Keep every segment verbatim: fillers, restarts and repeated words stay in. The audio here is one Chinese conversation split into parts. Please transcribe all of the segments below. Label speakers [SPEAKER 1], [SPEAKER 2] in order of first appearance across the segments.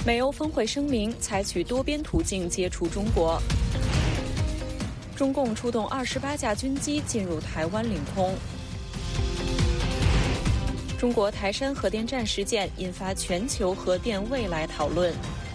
[SPEAKER 1] 美欧峰会声明采取多边途径接触中国。中共出动二十八架军机进入台湾领空。中国台山核电站事件引发全球核电未来讨论。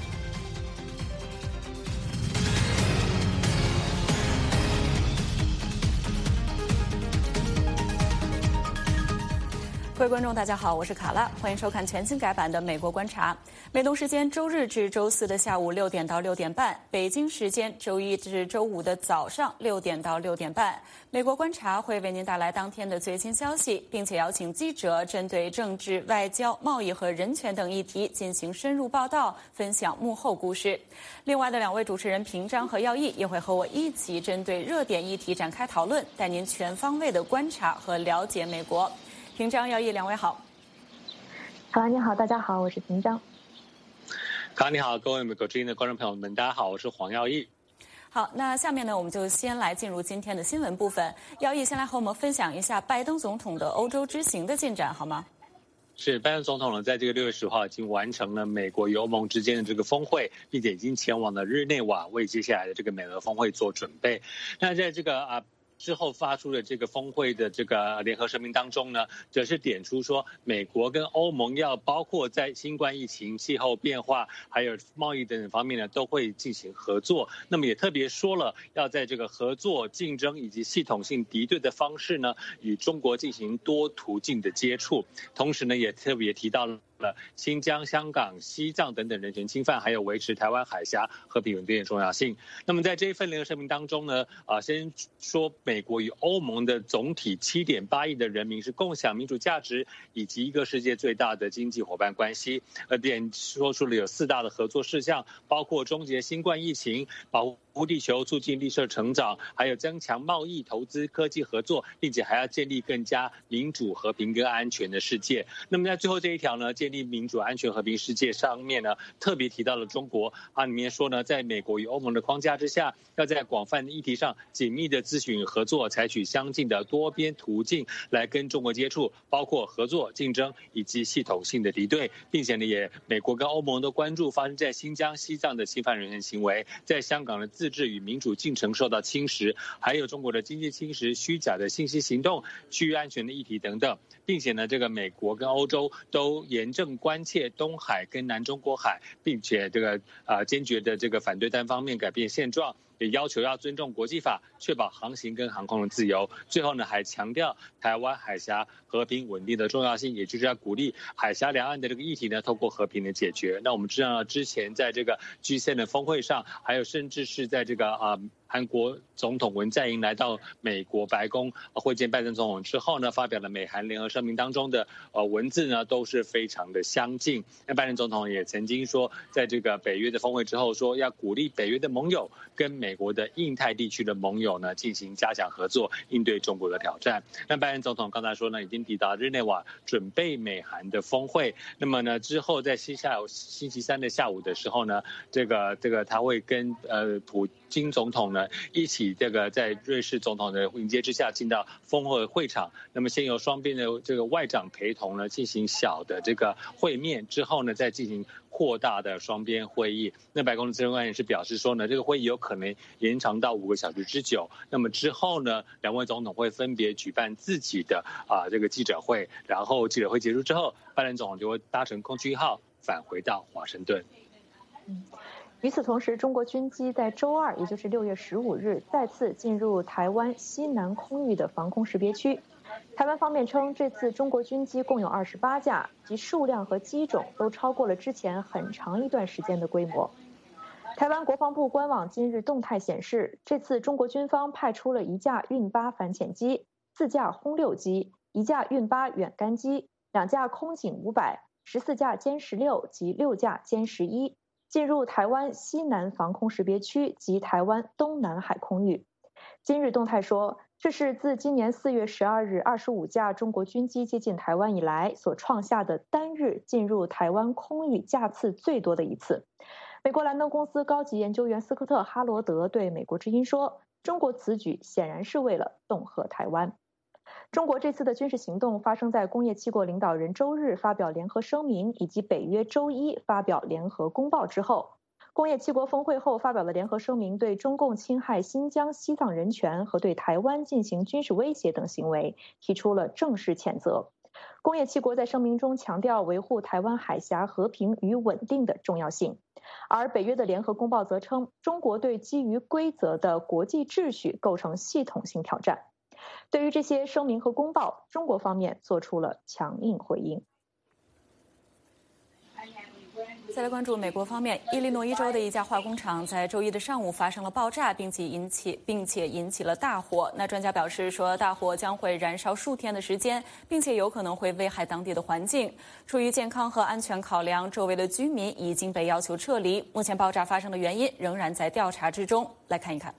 [SPEAKER 1] 各位观众，大家好，我是卡拉，欢迎收看全新改版的《美国观察》。美东时间周日至周四的下午六点到六点半，北京时间周一至周五的早上六点到六点半，《美国观察》会为您带来当天的最新消息，并且邀请记者针对政治、外交、贸易和人权等议题进行深入报道，分享幕后故事。另外的两位主持人平章和耀义也会和我一起针对热点议题展开讨论，带您全方位的观察和了解美国。平章、耀义两位好。
[SPEAKER 2] 卡拉你好，大家好，我是平章。
[SPEAKER 3] 卡拉你好，各位美国之音的观众朋友们，大家好，我是黄耀义。
[SPEAKER 1] 好，那下面呢，我们就先来进入今天的新闻部分。耀义先来和我们分享一下拜登总统的欧洲之行的进展，好吗？
[SPEAKER 3] 是，拜登总统呢，在这个六月十号已经完成了美国与欧盟之间的这个峰会，并且已经前往了日内瓦，为接下来的这个美俄峰会做准备。那在这个啊。之后发出的这个峰会的这个联合声明当中呢，则是点出说，美国跟欧盟要包括在新冠疫情、气候变化，还有贸易等等方面呢，都会进行合作。那么也特别说了，要在这个合作、竞争以及系统性敌对的方式呢，与中国进行多途径的接触。同时呢，也特别提到了了新疆、香港、西藏等等人权侵犯，还有维持台湾海峡和平稳定的重要性。那么在这一份联合声明当中呢，啊，先说美国与欧盟的总体七点八亿的人民是共享民主价值，以及一个世界最大的经济伙伴关系。而点说出了有四大的合作事项，包括终结新冠疫情、保护保护地球、促进绿色成长，还有增强贸易、投资、科技合作，并且还要建立更加民主、和平跟安全的世界。那么在最后这一条呢，建立民主、安全、和平世界上面呢，特别提到了中国啊，里面说呢，在美国与欧盟的框架之下，要在广泛的议题上紧密的咨询与合作，采取相近的多边途径来跟中国接触，包括合作、竞争以及系统性的敌对，并且呢，也美国跟欧盟都关注发生在新疆、西藏的侵犯人权行为，在香港的自治与民主进程受到侵蚀，还有中国的经济侵蚀、虚假的信息行动、区域安全的议题等等，并且呢，这个美国跟欧洲都严正关切东海跟南中国海，并且这个啊、呃、坚决的这个反对单方面改变现状。也要求要尊重国际法，确保航行跟航空的自由。最后呢，还强调台湾海峡和平稳定的重要性，也就是要鼓励海峡两岸的这个议题呢，透过和平的解决。那我们知道，之前在这个 G 七 的峰会上，还有甚至是在这个啊。呃韩国总统文在寅来到美国白宫会见拜登总统之后呢，发表了美韩联合声明当中的呃文字呢都是非常的相近。那拜登总统也曾经说，在这个北约的峰会之后，说要鼓励北约的盟友跟美国的印太地区的盟友呢进行加强合作，应对中国的挑战。那拜登总统刚才说呢，已经抵达日内瓦，准备美韩的峰会。那么呢，之后在星下午星期三的下午的时候呢，这个这个他会跟呃普京总统呢。一起这个在瑞士总统的迎接之下进到峰会会场，那么先由双边的这个外长陪同呢进行小的这个会面，之后呢再进行扩大的双边会议。那白宫的资深官员是表示说呢，这个会议有可能延长到五个小时之久。那么之后呢，两位总统会分别举办自己的啊这个记者会，然后记者会结束之后，拜登总统就会搭乘空军一号返回到华盛顿。
[SPEAKER 2] 嗯与此同时，中国军机在周二，也就是六月十五日，再次进入台湾西南空域的防空识别区。台湾方面称，这次中国军机共有二十八架，其数量和机种都超过了之前很长一段时间的规模。台湾国防部官网今日动态显示，这次中国军方派出了一架运八反潜机、四架轰六机、一架运八远干机、两架空警五百、十四架歼十六及六架歼十一。进入台湾西南防空识别区及台湾东南海空域。今日动态说，这是自今年四月十二日二十五架中国军机接近台湾以来所创下的单日进入台湾空域架次最多的一次。美国兰登公司高级研究员斯科特·哈罗德对美国之音说，中国此举显然是为了恫吓台湾。 中国这次的军事行动发生在工业七国领导人周日发表联合声明，以及北约周一发表联合公报之后。工业七国峰会后发表的联合声明，对中共侵害新疆、西藏人权和对台湾进行军事威胁等行为提出了正式谴责。工业七国在声明中强调维护台湾海峡和平与稳定的重要性，而北约的联合公报则称，中国对基于规则的国际秩序构成系统性挑战。对于这些声明和公报，中国方面做出了强硬回应。
[SPEAKER 1] 再来关注美国方面，伊利诺伊州的一家化工厂在周一的上午发生了爆炸，并且引起并且引起了大火。那专家表示说，大火将会燃烧数天的时间，并且有可能会危害当地的环境。出于健康和安全考量，周围的居民已经被要求撤离。目前爆炸发生的原因仍然在调查之中。来看一看。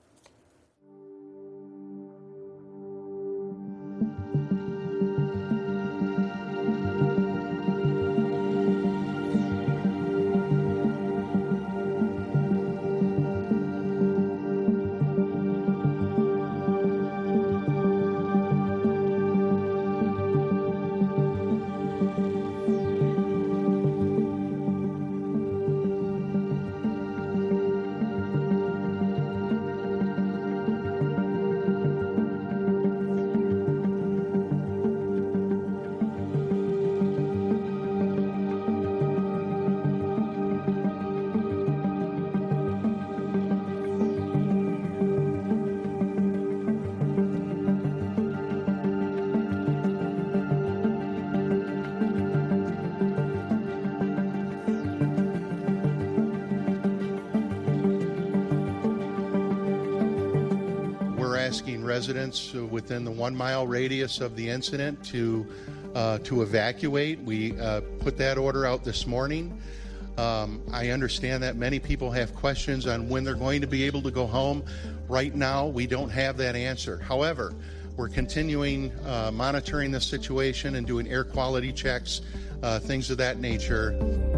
[SPEAKER 4] Asking residents within the one mile radius of the incident to uh, to evacuate. We uh, put that order out this morning. Um, I understand that many people have questions on when they're going to be able to go home. Right now, we don't have that answer. However, we're continuing uh, monitoring the situation and doing air quality checks, uh, things of that nature.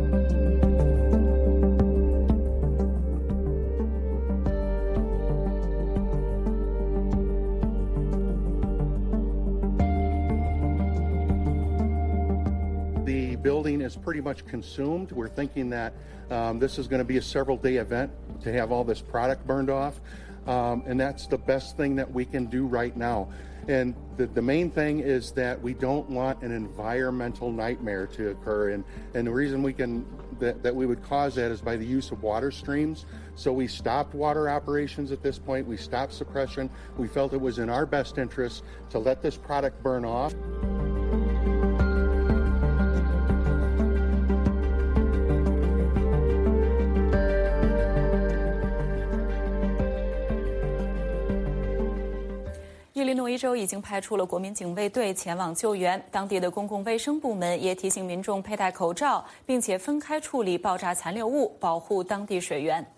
[SPEAKER 4] The building is pretty much consumed. We're thinking that um, this is going to be a several day event to have all this product burned off. Um, and that's the best thing that we can do right now. And the, the main thing is that we don't want an environmental nightmare to occur. And, and the reason we can that, that we would cause that is by the use of water streams. So we stopped water operations at this point. We stopped suppression. We felt it was in our best interest to let this product burn off.
[SPEAKER 1] 伊利诺伊州已经派出了国民警卫队前往救援，当地的公共卫生部门也提醒民众佩戴口罩，并且分开处理爆炸残留物，保护当地水源。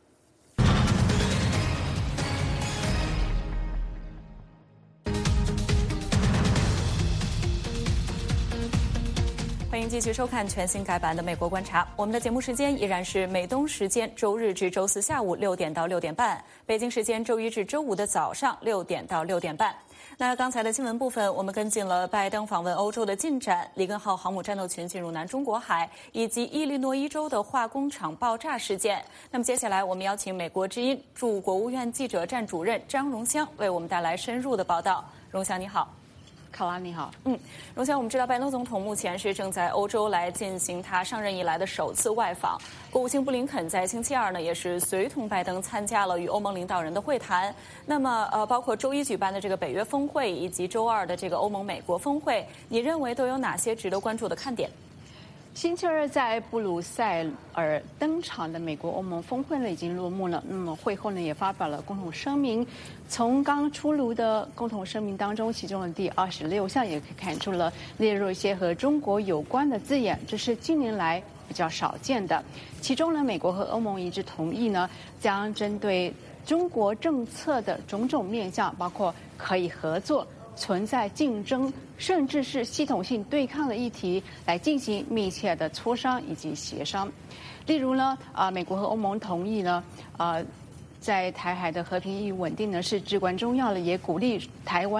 [SPEAKER 1] 欢迎继续收看全新改版的《美国观察》。我们的节目时间依然是美东时间周日至周四下午六点到六点半，北京时间周一至周五的早上六点到六点半。那刚才的新闻部分，我们跟进了拜登访问欧洲的进展，里根号航母战斗群进入南中国海，以及伊利诺伊州的化工厂爆炸事件。那么接下来，我们邀请美国之音驻国务院记者站主任张荣香为我们带来深入的报道。荣香，你好。
[SPEAKER 5] 考拉你好，
[SPEAKER 1] 嗯，荣香，我们知道拜登总统目前是正在欧洲来进行他上任以来的首次外访。国务卿布林肯在星期二呢，也是随同拜登参加了与欧盟领导人的会谈。那么，呃，包括周一举办的这个北约峰会，以及周二的这个欧盟美国峰会，你认为都有哪些值得关注的看点？
[SPEAKER 5] 星期二在布鲁塞尔登场的美国欧盟峰会呢已经落幕了。那么会后呢也发表了共同声明。从刚出炉的共同声明当中，其中的第二十六项也可以看出了列入一些和中国有关的字眼，这是近年来比较少见的。其中呢，美国和欧盟一致同意呢，将针对中国政策的种种面向，包括可以合作、存在竞争，甚至是系统性对抗的议题，来进行密切的磋商以及协商。例如呢，啊，美国和欧盟同意呢，啊，在台海的和平与稳定呢是至关重要的，也鼓励台湾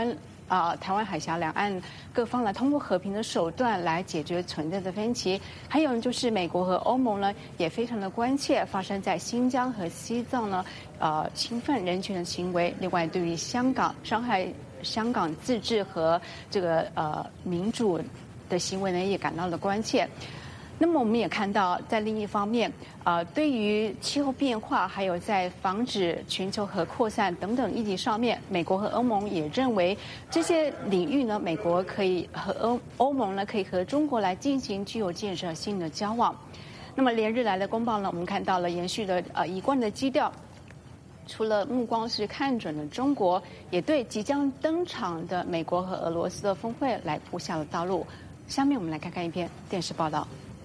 [SPEAKER 5] 啊、呃，台湾海峡两岸各方来通过和平的手段来解决存在的分歧。还有就是美国和欧盟呢也非常的关切发生在新疆和西藏呢呃侵犯人权的行为。另外，对于香港伤害香港自治和这个呃民主的行为呢也感到了关切。那么我们也看到，在另一方面，呃，对于气候变化，还有在防止全球核扩散等等议题上面，美国和欧盟也认为这些领域呢，美国可以和欧欧盟呢可以和中国来进行具有建设性的交往。那么连日来的公报呢，我们看到了延续的呃一贯的基调。除了目光是看准了中国，也对即将登场的美国和俄罗斯的峰会来铺下了道路。下面我们来看看一篇电视报道。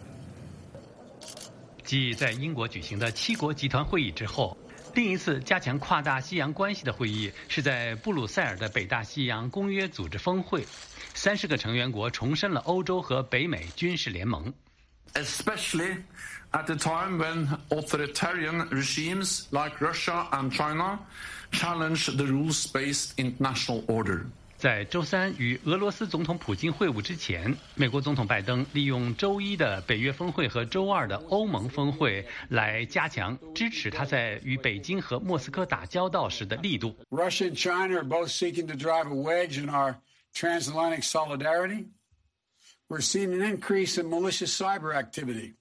[SPEAKER 6] 继在英国举行的七国集团会议之后，另一次加强跨大西洋关系的会议是在布鲁塞尔的北大西洋公约组织峰会。三十个成员国重申了欧洲和北美军事联盟。
[SPEAKER 7] Especially at a time when authoritarian regimes like Russia and China challenge the rules-based international order.
[SPEAKER 6] 在周三与俄罗斯总统普京会晤之前，美国总统拜登利用周一的北约峰会和周二的欧盟峰会来加强支持他在与北京和莫斯科打交道时的力度。
[SPEAKER 8] Russia and China are both seeking to drive a wedge in our transatlantic solidarity. We're seeing an increase in malicious cyber activity,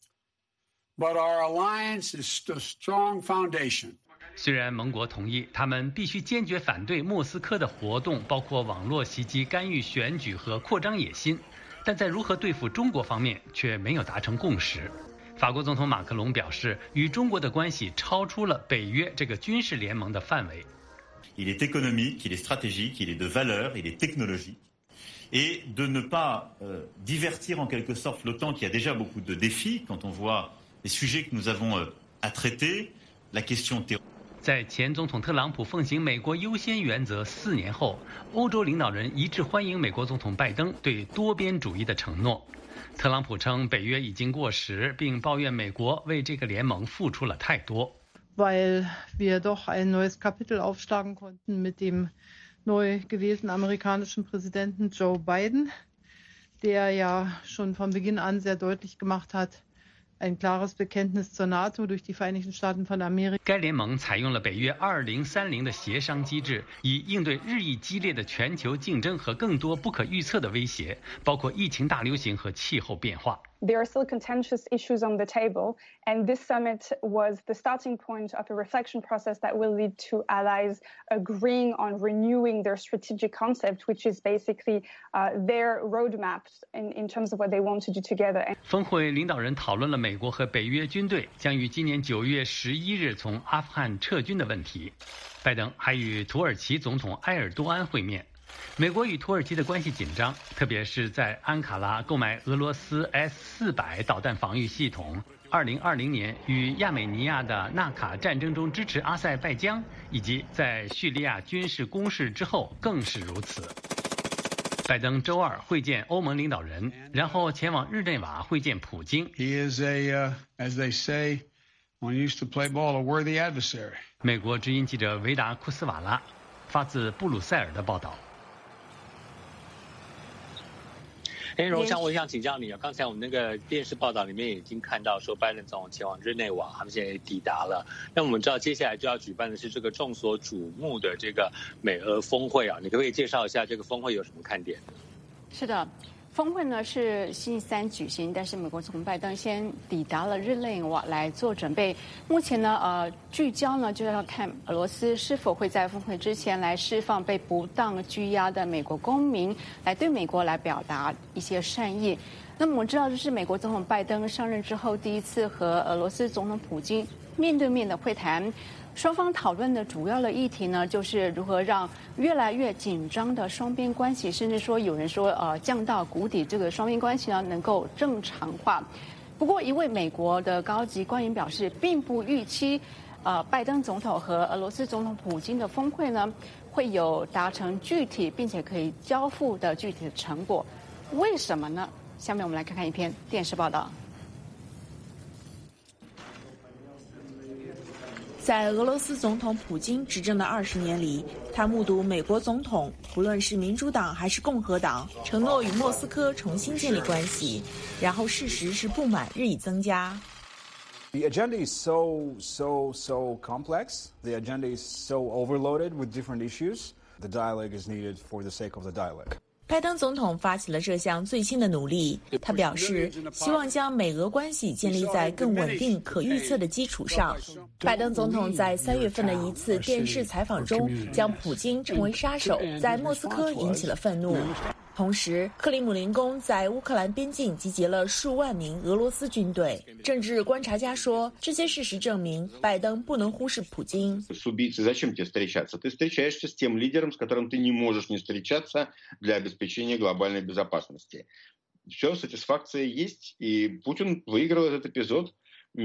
[SPEAKER 8] but our alliance is a strong foundation.
[SPEAKER 6] 虽然盟国同意他们必须坚决反对莫斯科的活动，包括网络袭击、干预选举和扩张野心，但在如何对付中国方面却没有达成共识。法国总统马克龙表示，与中国的关系超出了北约这个军事联盟的范围。
[SPEAKER 9] Il est économique, il est stratégique, il est de valeur, il est technologique. Et de ne pas euh, divertir en quelque sorte l'OTAN qui a déjà beaucoup de défis quand on voit les sujets que nous avons euh, à traiter, la question terroriste.
[SPEAKER 6] 在前总统特朗普奉行美国优先原则四年后，欧洲领导人一致欢迎美国总统拜登对多边主义的承诺。特朗普称北约已经过时，并抱怨美国为这个联盟付出了太多。
[SPEAKER 10] Weil wir doch ein neues Kapitel aufschlagen konnten mit dem neu gewählten amerikanischen Präsidenten Joe Biden, der ja schon von Beginn an sehr deutlich gemacht hat,ein klares Bekenntnis zur NATO durch die Vereinigten Staaten von Amerika.
[SPEAKER 6] 该联盟采用了北约二零三零的协商机制，以应对日益激烈的全球竞争和更多不可预测的威胁，包括疫情大流行和气候变化。
[SPEAKER 11] There are still contentious issues on the table, and this summit was the starting point of a reflection process that will lead to allies agreeing on renewing their strategic concept, which is basically uh, their roadmap in, in terms of what they want to do together.
[SPEAKER 6] 峰会领导人讨论了美国和北约军队将于今年九月十一日从阿富汗撤军的问题。拜登还与土耳其总统埃尔多安会面。美国与土耳其的关系紧张，特别是在安卡拉购买俄罗斯 S 四百 导弹防御系统，二零二零年与亚美尼亚的纳卡战争中支持阿塞拜疆，以及在叙利亚军事攻势之后更是如此。拜登周二会见欧盟领导人，然后前往日内瓦会见普京。
[SPEAKER 8] He is a, uh, as they say, when used to play ball, a worthy adversary.
[SPEAKER 6] 美国之音记者维达库斯瓦拉发自布鲁塞尔的报道。
[SPEAKER 3] 哎，荣翔，我想请教你啊，刚才我们那个电视报道里面已经看到说，拜登总统前往日内瓦，他们现在也抵达了。那我们知道接下来就要举办的是这个众所瞩目的这个美俄峰会啊，你可不可以介绍一下这个峰会有什么看点？
[SPEAKER 5] 是的。峰会呢是星期三举行，但是美国总统拜登先抵达了日内瓦来做准备。目前呢，呃，聚焦呢就要看俄罗斯是否会在峰会之前来释放被不当拘押的美国公民，来对美国来表达一些善意。那么我们知道，这是美国总统拜登上任之后第一次和俄罗斯总统普京面对面的会谈。双方讨论的主要的议题呢，就是如何让越来越紧张的双边关系，甚至说有人说呃降到谷底，这个双边关系呢能够正常化。不过，一位美国的高级官员表示，并不预期呃拜登总统和俄罗斯总统普京的峰会呢会有达成具体并且可以交付的具体的成果。为什么呢？下面我们来看看一篇电视报道。
[SPEAKER 12] 在俄罗斯总统普京执政的二十年里，他目睹美国总统，不论是民主党还是共和党，承诺与莫斯科重新建立关系，然后事实是不满日益增加。
[SPEAKER 13] The agenda is so, so, so complex. The agenda is so overloaded with different issues. The dialogue is needed for the sake of the dialogue.
[SPEAKER 12] 拜登总统发起了这项最新的努力，他表示希望将美俄关系建立在更稳定、可预测的基础上。拜登总统在三月份的一次电视采访中，将普京称为杀手，在莫斯科引起了愤怒。同时，克里姆林宫在乌克兰边境集结了数万名俄罗斯军队。政治观察家说，这些事实证明，拜登不能忽视普京。
[SPEAKER 14] С убийцей зачем тебе встречаться? Ты встречаешься с тем лидером, с которым ты не можешь не встречаться для обеспечения глобальной безопасности. Все, сатисфакция есть, и Путин выиграл этот эпизод.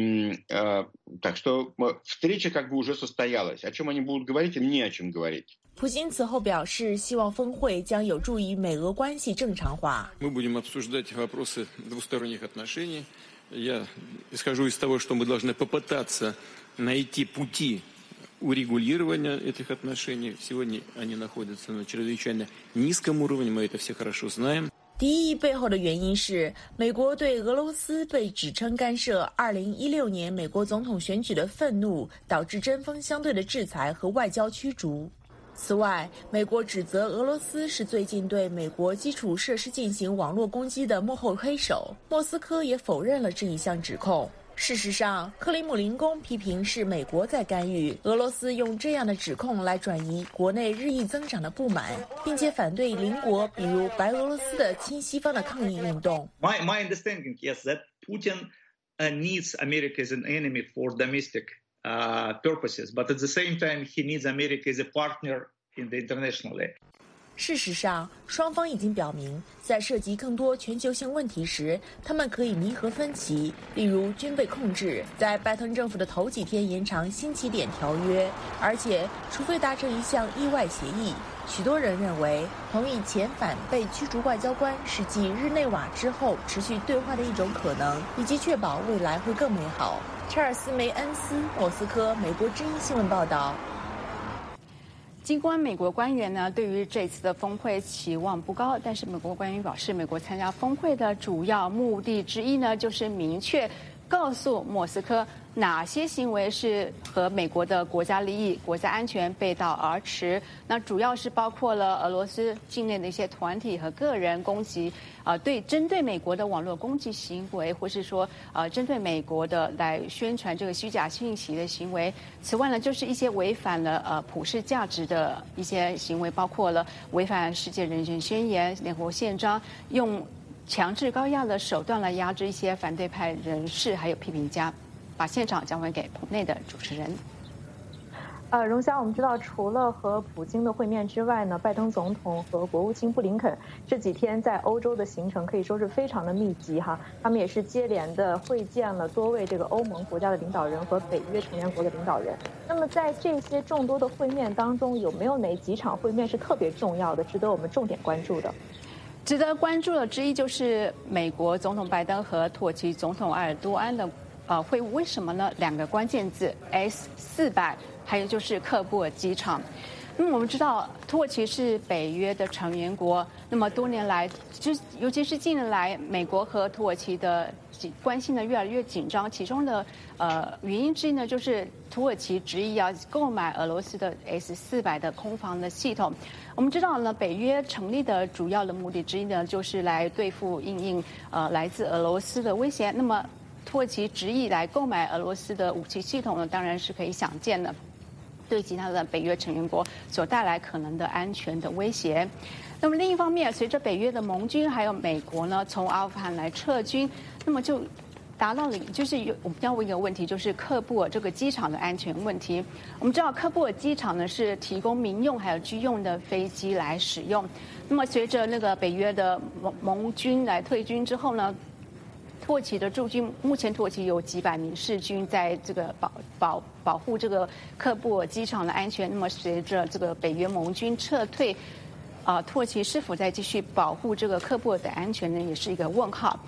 [SPEAKER 14] Так что встреча как бы уже состоялась. О чем они будут говорить, им не о чем говорить.
[SPEAKER 12] 普京此后表示，希望峰会将有助于美俄关系正常化。
[SPEAKER 15] Мы будем обсуждать вопросы двусторонних отношений. Я исхожу из того, что мы должны попытаться найти пути урегулирования этих отношений. Сегодня они находятся на чрезвычайно низком уровне, мы это все хорошо знаем.
[SPEAKER 12] 敌意背后的原因是美国对俄罗斯被指称干涉二零一六年美国总统选举的愤怒，导致针锋相对的制裁和外交驱逐。此外，美国指责俄罗斯是最近对美国基础设施进行网络攻击的幕后黑手，莫斯科也否认了这一项指控。事实上，克里姆林宫批评是美国在干预，俄罗斯用这样的指控来转移国内日益增长的不满，并且反对邻国，比如白俄罗斯的亲西方的抗议运动。
[SPEAKER 16] My my understanding is that Putin needs America as an enemy for domestic uh, purposes, but at the same time he needs America as a partner in the internationally.
[SPEAKER 12] 事实上，双方已经表明，在涉及更多全球性问题时，他们可以弥合分歧，例如军备控制，在拜登政府的头几天延长新起点条约，而且除非达成一项意外协议。许多人认为，同意遣返被驱逐外交官是继日内瓦之后持续对话的一种可能，以及确保未来会更美好。查尔斯·梅恩斯，莫斯科，美国之音新闻报道。
[SPEAKER 5] 尽管美国官员呢对于这次的峰会期望不高，但是美国官员表示，美国参加峰会的主要目的之一呢，就是明确告诉莫斯科哪些行为是和美国的国家利益、国家安全背道而驰。那主要是包括了俄罗斯境内的一些团体和个人攻击，啊、呃，对针对美国的网络攻击行为，或是说呃针对美国的来宣传这个虚假信息的行为。此外呢，就是一些违反了呃普世价值的一些行为，包括了违反世界人权宣言、联合国宪章，用强制高压的手段来压制一些反对派人士还有批评家。把现场交还给棚内的主持人。
[SPEAKER 2] 呃，荣霞，我们知道，除了和普京的会面之外呢，拜登总统和国务卿布林肯这几天在欧洲的行程可以说是非常的密集哈。他们也是接连的会见了多位这个欧盟国家的领导人和北约成员国的领导人。那么在这些众多的会面当中，有没有哪几场会面是特别重要的，值得我们重点关注的？
[SPEAKER 5] 值得关注的之一就是美国总统拜登和土耳其总统埃尔多安的呃会晤。为什么呢？两个关键字 S 四百，还有就是喀布尔机场。那么我们知道，土耳其是北约的成员国，那么多年来，就尤其是近年来，美国和土耳其的关系呢越来越紧张。其中的呃原因之一呢，就是土耳其执意要购买俄罗斯的 S 四百的空防的系统。我们知道呢，北约成立的主要的目的之一呢，就是来对付应应呃来自俄罗斯的威胁。那么土耳其执意来购买俄罗斯的武器系统呢，当然是可以想见的，对其他的北约成员国所带来可能的安全的威胁。那么另一方面，随着北约的盟军还有美国呢从阿富汗来撤军，那么就达到了就是有我们要问一个问题，就是喀布尔这个机场的安全问题。我们知道喀布尔机场呢是提供民用还有军用的飞机来使用。那么随着那个北约的盟盟军来退军之后呢，土耳其的驻军，目前土耳其有几百名士军在这个保保保护这个喀布尔机场的安全。那么随着这个北约盟军撤退，啊、呃，土耳其是否再继续保护这个喀布尔的安全呢，也是一个问号。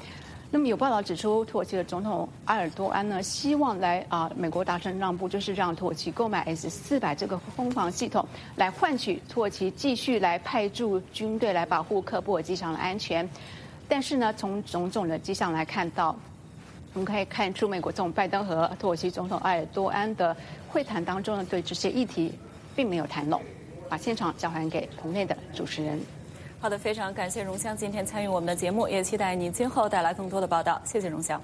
[SPEAKER 5] 那么有报道指出，土耳其的总统埃尔多安呢，希望来啊、呃、美国达成让步，就是让土耳其购买 S 四百这个攻防系统，来换取土耳其继续来派驻军队来保护科布尔机场的安全。但是呢，从种种的迹象来看到，我们可以看出美国总统拜登和土耳其总统埃尔多安的会谈当中呢，对这些议题并没有谈拢。把现场交还给棚内的主持人。
[SPEAKER 1] 好的，非常感谢荣香今天参与我们的节目，也期待你今后带来更多的报道。谢谢荣香。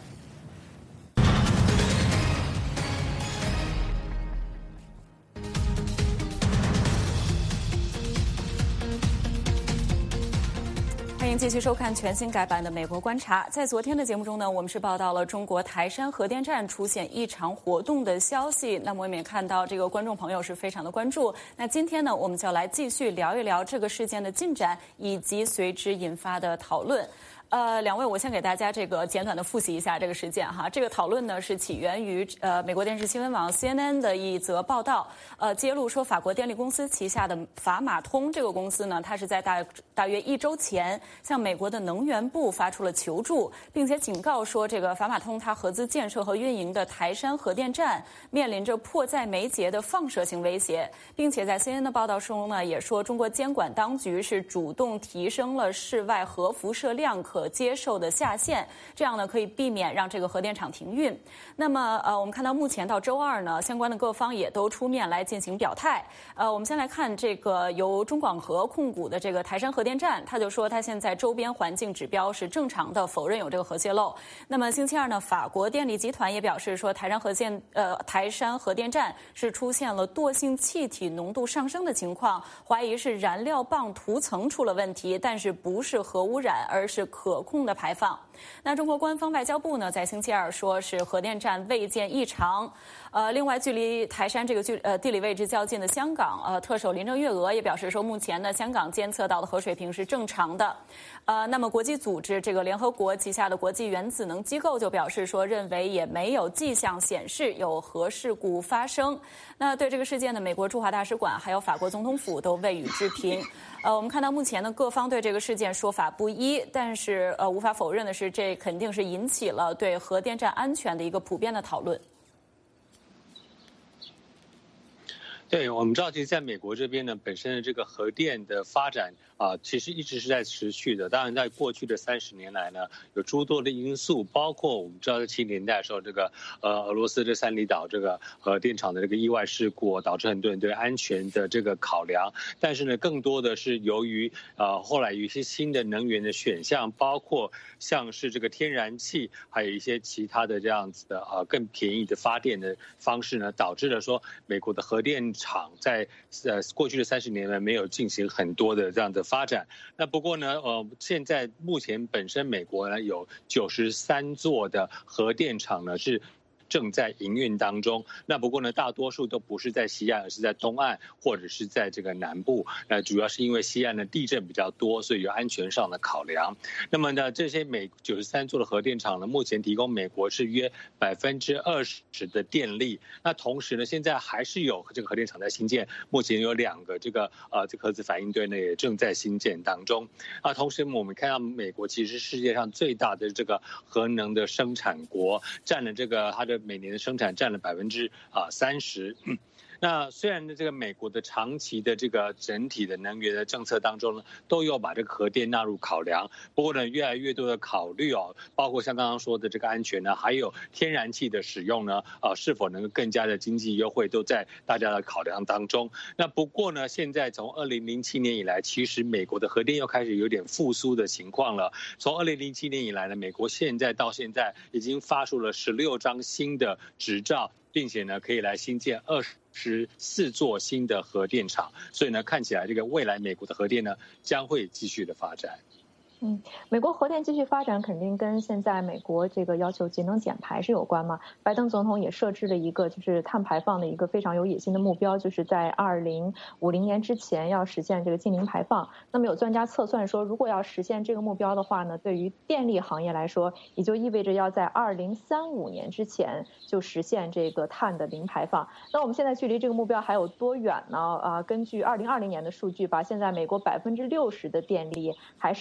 [SPEAKER 1] 欢迎继续收看全新改版的《美国观察》。在昨天的节目中呢，我们是报道了中国台山核电站出现异常活动的消息。那么我们也看到这个观众朋友是非常的关注。那今天呢，我们就要来继续聊一聊这个事件的进展以及随之引发的讨论。呃，两位，我先给大家这个简短的复习一下这个事件哈。这个讨论呢是起源于呃美国电视新闻网 C N N 的一则报道，呃，揭露说法国电力公司旗下的法马通这个公司呢，它是在大大约一周前向美国的能源部发出了求助，并且警告说，这个法马通它合资建设和运营的台山核电站面临着迫在眉睫的放射性威胁，并且在 C N N 的报道中呢，也说中国监管当局是主动提升了室外核辐射量可接受的下限，这样呢可以避免让这个核电厂停运。那么呃，我们看到目前到周二呢，相关的各方也都出面来进行表态。呃，我们先来看这个由中广核控股的这个台山核电站，他就说他现在周边环境指标是正常的，否认有这个核泄漏。那么星期二呢，法国电力集团也表示说，台山核电呃台山核电站是出现了惰性气体浓度上升的情况，怀疑是燃料棒涂层出了问题，但是不是核污染，而是可控的排放。那中国官方外交部呢，在星期二说是核电站未见异常。呃，另外，距离台山这个距呃地理位置较近的香港，呃，特首林郑月娥也表示说，目前呢，香港监测到的核水平是正常的。呃，那么国际组织这个联合国旗下的国际原子能机构就表示说，认为也没有迹象显示有核事故发生。那对这个事件呢，美国驻华大使馆还有法国总统府都未予置评。呃，我们看到目前呢，各方对这个事件说法不一，但是呃，无法否认的是，这肯定是引起了对核电站安全的一个普遍的讨论。
[SPEAKER 3] 对，我们知道，其实在美国这边呢，本身的这个核电的发展啊、呃，其实一直是在持续的。当然，在过去的三十年来呢，有诸多的因素，包括我们知道在七十年代的时候，这个呃俄罗斯的三里岛这个核电厂的这个意外事故，导致很多人对安全的这个考量。但是呢，更多的是由于呃后来有一些新的能源的选项，包括像是这个天然气，还有一些其他的这样子的呃更便宜的发电的方式呢，导致了说美国的核电厂在呃过去的三十年来没有进行很多的这样的发展。那不过呢，呃，现在目前本身美国呢有九十三座的核电厂呢是正在营运当中。那不过呢，大多数都不是在西岸，而是在东岸或者是在这个南部。那主要是因为西岸的地震比较多，所以有安全上的考量。那么呢，这些美九十三座的核电厂呢，目前提供美国是约百分之二十的电力。那同时呢，现在还是有这个核电厂在新建，目前有两个这个呃这个核子反应堆呢也正在新建当中。啊，同时我们看到美国其实是世界上最大的这个核能的生产国，占了这个它的每年的生产占了百分之啊三十。那虽然呢，这个美国的长期的这个整体的能源的政策当中呢，都有把这个核电纳入考量。不过呢，越来越多的考虑哦，包括像刚刚说的这个安全呢，还有天然气的使用呢，啊，是否能够更加的经济优惠，都在大家的考量当中。那不过呢，现在从二零零七年以来，其实美国的核电又开始有点复苏的情况了。从二零零七年以来呢，美国现在到现在已经发出了十六张新的执照，并且呢，可以来新建二十四座新的核电厂，所以呢，看起来这个未来美国的核电呢将会继续的发展。
[SPEAKER 2] 嗯，美国核电继续发展肯定跟现在美国这个要求节能减排是有关嘛。拜登总统也设置了一个就是碳排放的一个非常有野心的目标，就是在二零五零年之前要实现这个净零排放。那么有专家测算说，如果要实现这个目标的话呢，对于电力行业来说，也就意味着要在二零三五年之前就实现这个碳的零排放。那我们现在距离这个目标还有多远呢？啊，根据二零二零年的数据吧，现在美国百分之六十的电力还是由这种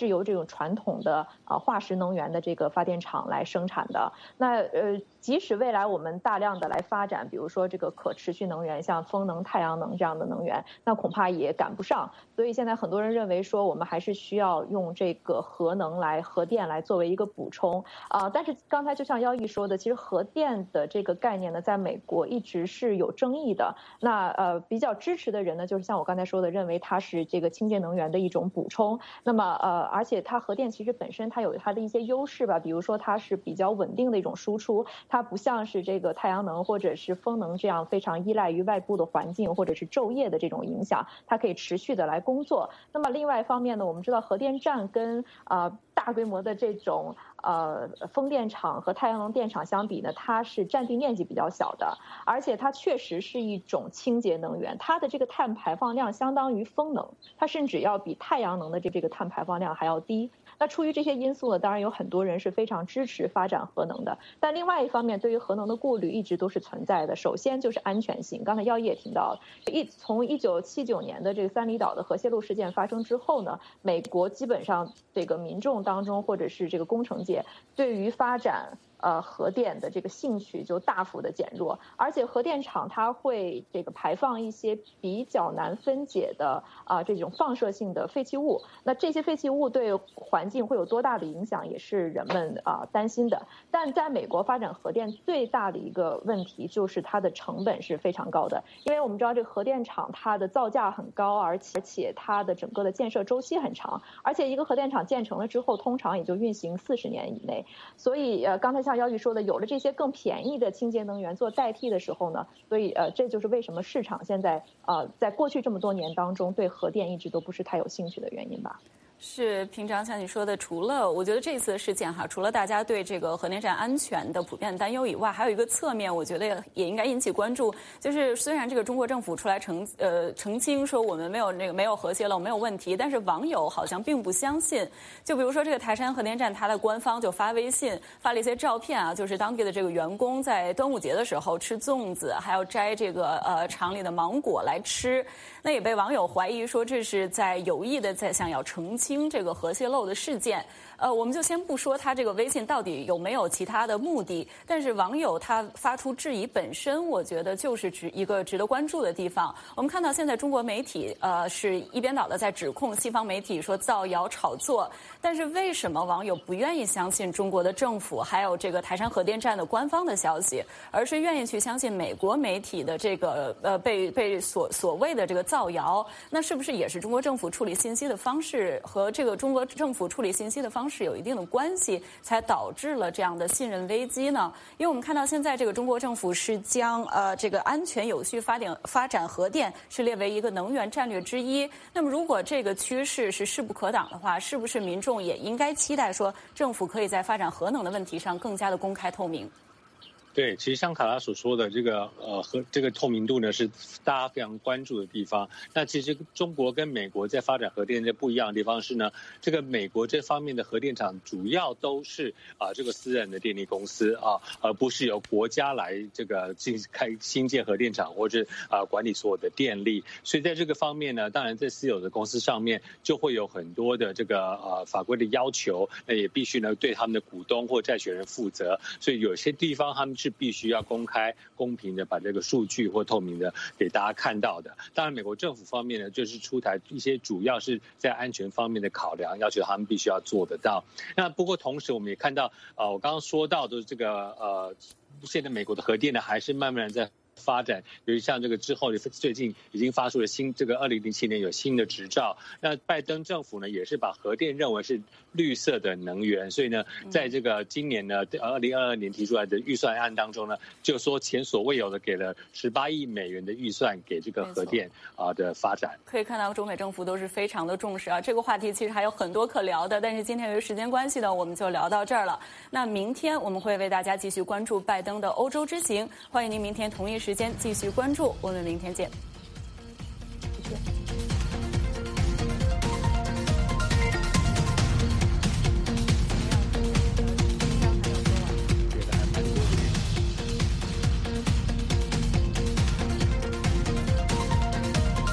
[SPEAKER 2] 种传统的呃化石能源的这个发电厂来生产的。那呃，即使未来我们大量的来发展，比如说这个可持续能源，像风能、太阳能这样的能源，那恐怕也赶不上。所以现在很多人认为说，我们还是需要用这个核能来核电来作为一个补充啊、呃。但是刚才就像妖毅说的，其实核电的这个概念呢，在美国一直是有争议的。那呃，比较支持的人呢，就是像我刚才说的，认为它是这个清洁能源的一种补充。那么呃，而且它核电其实本身它有它的一些优势吧，比如说它是比较稳定的一种输出，它不像是这个太阳能或者是风能这样非常依赖于外部的环境或者是昼夜的这种影响，它可以持续的来工作。那么另外一方面呢，我们知道核电站跟呃大规模的这种呃风电场和太阳能电厂相比呢，它是占地面积比较小的，而且它确实是一种清洁能源，它的这个碳排放量相当于风能，它甚至要比太阳能的这这个碳排放量还要低。那出于这些因素呢，当然有很多人是非常支持发展核能的，但另外一方面，对于核能的顾虑一直都是存在的。首先就是安全性，刚才耀毅也提到了，一从一九七九年的这个三里岛的核泄漏事件发生之后呢，美国基本上这个民众当中或者是这个工程界对于发展呃核电的这个兴趣就大幅的减弱，而且核电厂它会这个排放一些比较难分解的啊、呃、这种放射性的废弃物，那这些废弃物对环境会有多大的影响，也是人们啊、呃、担心的。但在美国发展核电最大的一个问题就是它的成本是非常高的，因为我们知道这个核电厂它的造价很高，而且而且它的整个的建设周期很长，而且一个核电厂建成了之后，通常也就运行四十年以内，所以呃刚才像耀毅说的，有了这些更便宜的清洁能源做代替的时候呢，所以呃这就是为什么市场现在呃在过去这么多年当中对核电一直都不是太有兴趣的原因吧。
[SPEAKER 1] 是平常像你说的，除了我觉得这次的事件哈，除了大家对这个核电站安全的普遍担忧以外，还有一个侧面，我觉得也应该引起关注，就是虽然这个中国政府出来澄呃澄清说我们没有那个没有核泄漏没有问题，但是网友好像并不相信。就比如说这个台山核电站，它的官方就发微信发了一些照片啊，就是当地的这个员工在端午节的时候吃粽子，还要摘这个呃厂里的芒果来吃，那也被网友怀疑说这是在有意的在想要澄清这个核泄漏的事件。呃，我们就先不说他这个微信到底有没有其他的目的，但是网友他发出质疑本身，我觉得就是值一个值得关注的地方。我们看到现在中国媒体呃是一边倒的在指控西方媒体说造谣炒作，但是为什么网友不愿意相信中国的政府还有这个台山核电站的官方的消息，而是愿意去相信美国媒体的这个呃被被所所谓的这个造谣？那是不是也是中国政府处理信息的方式和这个中国政府处理信息的方式有一定的关系，才导致了这样的信任危机呢？因为我们看到现在这个中国政府是将呃这个安全有序发电发展核电是列为一个能源战略之一。那么如果这个趋势是势不可挡的话，是不是民众也应该期待说政府可以在发展核能的问题上更加的公开透明？
[SPEAKER 3] 对，其实像卡拉所说的这个呃和这个透明度呢，是大家非常关注的地方。那其实中国跟美国在发展核电这不一样的地方是呢，这个美国这方面的核电厂主要都是啊、呃、这个私人的电力公司啊，而不是由国家来这个进开新建核电厂或者啊、呃、管理所有的电力。所以在这个方面呢，当然在私有的公司上面就会有很多的这个呃法规的要求，那也必须呢对他们的股东或债权人负责。所以有些地方他们是必须要公开、公平的把这个数据或透明的给大家看到的。当然，美国政府方面呢，就是出台一些主要是在安全方面的考量，要求他们必须要做得到。那不过同时，我们也看到，呃，我刚刚说到的这个呃，现在美国的核电呢，还是慢慢在发展，尤其像这个之后，最近已经发出了新这个二零零七年有新的执照。那拜登政府呢，也是把核电认为是绿色的能源，所以呢，在这个今年呢，二零二二年提出来的预算案当中呢，就说前所未有的给了十八亿美元的预算给这个核电啊的发展。
[SPEAKER 1] 可以看到，中美政府都是非常的重视啊。这个话题其实还有很多可聊的，但是今天由于时间关系呢，我们就聊到这儿了。那明天我们会为大家继续关注拜登的欧洲之行，欢迎您明天同一时间继续关注，我们明天见。